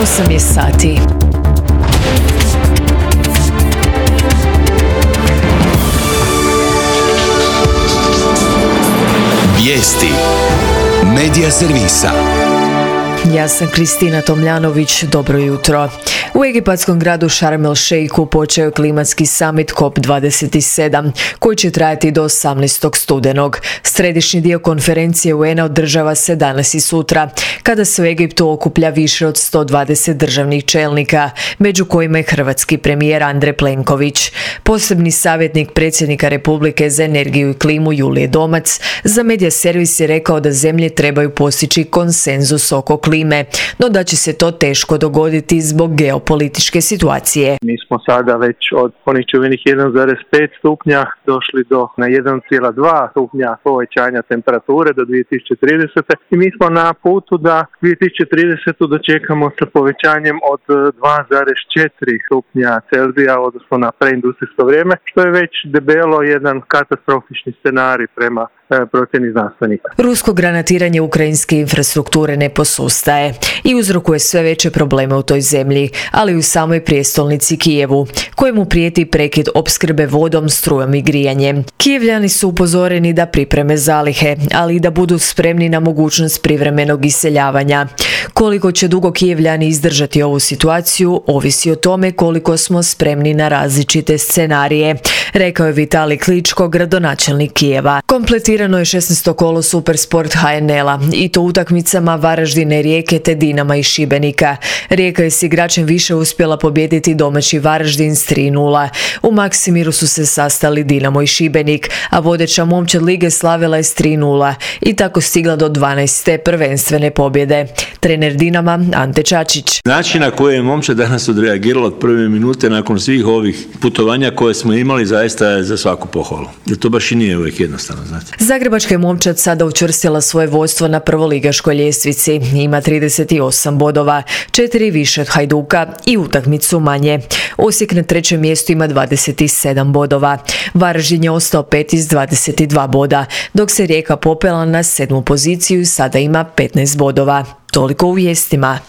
8 je sati. Vijesti Medija servisa. Ja sam Kristina Tomljanović, dobro jutro. U egipatskom gradu Sharm el Sheikhu počeo je klimatski summit COP27, koji će trajati do 18. studenog. Središnji dio konferencije UN-a održava se danas i sutra, kada se u Egiptu okuplja više od 120 državnih čelnika, među kojima je hrvatski premijer Andrej Plenković. Posebni savjetnik predsjednika Republike za energiju i klimu Julije Domac za Medija servis je rekao da zemlje trebaju postići konsenzus oko klime, no da će se to teško dogoditi zbog geopolitičke situacije. Mi smo sada već od onih čuvenih 1,5 stupnja došli na 1,2 stupnja povećanja temperature do 2030. I mi smo na putu da 2030. dočekamo sa povećanjem od 2,4 stupnja Celzija, odnosno na preindustrijsko vrijeme, što je već debelo jedan katastrofični scenarij prema procjeni znanstvenika. Rusko granatiranje ukrajinske infrastrukture ne posustaje i uzrokuje sve veće probleme u toj zemlji, ali i u samoj prijestolnici Kijevu, kojemu prijeti prekid opskrbe vodom, strujom i grijanjem. Kijevljani su upozoreni da pripreme zalihe, ali i da budu spremni na mogućnost privremenog iseljavanja. Koliko će dugo Kijevljani izdržati ovu situaciju, ovisi o tome koliko smo spremni na različite scenarije, rekao je Vitalij Kličko, gradonačelnik Kijeva. Kompletirano je 16. kolo Supersport HNL-a i to utakmicama Varaždine, Rijeke te Dinama i Šibenika. Rijeka je s igračem više uspjela pobijediti domaći Varaždin s 3:0. U Maksimiru su se sastali Dinamo i Šibenik, a vodeća momčad lige slavila je s 3:0 i tako stigla do 12. prvenstvene pobjede. Trener Dinama Ante Čačić. Način na koji je momčad danas odreagirala od prve minute nakon svih ovih putovanja koje smo imali zaista je za svaku pohvalu. Jer to baš i nije uvijek jednostavno, znate. Zagrebačka je momčad sada učvrstila svoje vodstvo na prvoligaškoj ljestvici. Ima 38 bodova, 4 više od Hajduka i utakmicu manje. Osijek na trećem mjestu ima 27 bodova. Varaždin je ostao peti s 22 boda, dok se Rijeka popela na 7. poziciju i sada ima 15 bodova. Toliko u vijestima.